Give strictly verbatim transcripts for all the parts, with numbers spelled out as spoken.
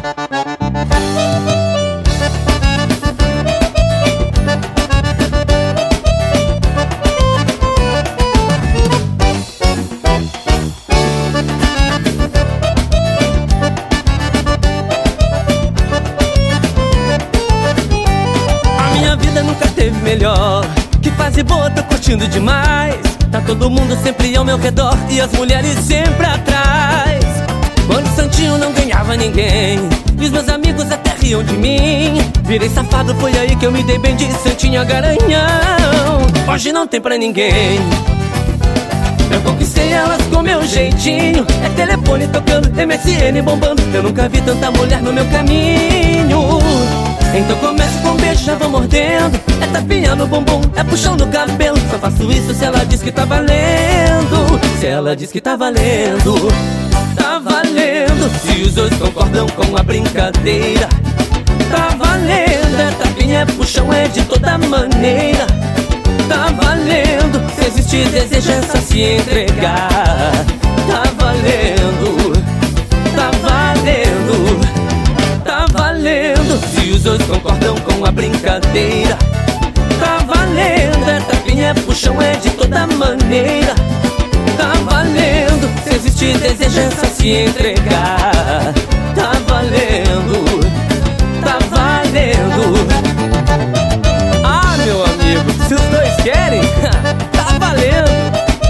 Nunca teve melhor. Que fase boa, tô curtindo demais. Tá todo mundo sempre ao meu redor e as mulheres sempre atrás. Quando o Santinho não ganhava ninguém e os meus amigos até riam de mim. Virei safado, foi aí que eu me dei bem de Santinho Garanhão. Hoje não tem pra ninguém. Eu conquistei elas com meu jeitinho. É telefone tocando, M S N bombando. Eu nunca vi tanta mulher no meu caminho. Então começo com um beijo, já vou mordendo. É tapinha no bumbum, é puxão no cabelo. Só faço isso se ela diz que tá valendo. Se ela diz que tá valendo, tá valendo. Se os dois concordam com a brincadeira, tá valendo. É tapinha, é puxão, é de toda maneira. Tá valendo. Se existir desejo é só se entregar. Tá valendo, tá valendo, tá valendo. Se os dois concordam com a brincadeira, tá valendo. É tapinha, é puxão, é de toda maneira. Tá valendo. Se existir desejo é só se entregar. Tá valendo, tá valendo. Ah, meu amigo, se os dois querem, tá valendo.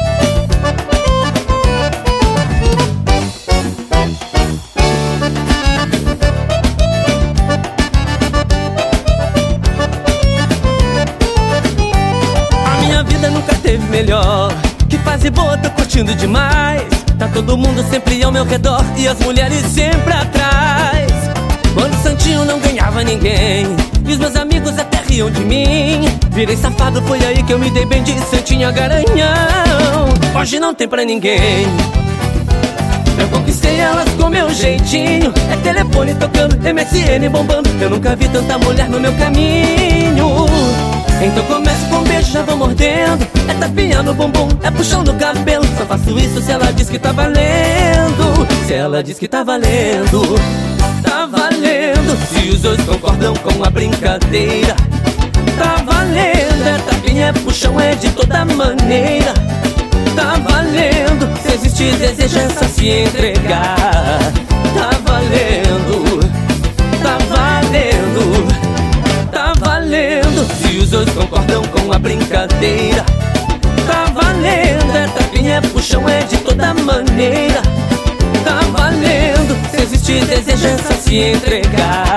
Nunca teve melhor. Que fase boa, tô curtindo demais. Tá todo mundo sempre ao meu redor e as mulheres sempre atrás. Quando o Santinho não ganhava ninguém e os meus amigos até riam de mim. Virei safado, foi aí que eu me dei bem de Santinho Garanhão. Hoje não tem pra ninguém. Eu conquistei elas com meu jeitinho. É telefone tocando, M S N bombando. Eu nunca vi tanta mulher no meu caminho. Então começo com um beijo, já vou mordendo. É tapinha no bumbum, é puxão no cabelo. Só faço isso se ela diz que tá valendo. Se ela diz que tá valendo, tá valendo. Se os dois concordam com a brincadeira, tá valendo. É tapinha, é puxão, é de toda maneira. Tá valendo. Se existir desejo é só se entregar. Tá valendo, tá valendo, tá valendo. Se os dois concordam com a brincadeira, tá valendo. É tapinha, é puxão, é de toda maneira. Tá valendo. Se existir desejo é só se entregar.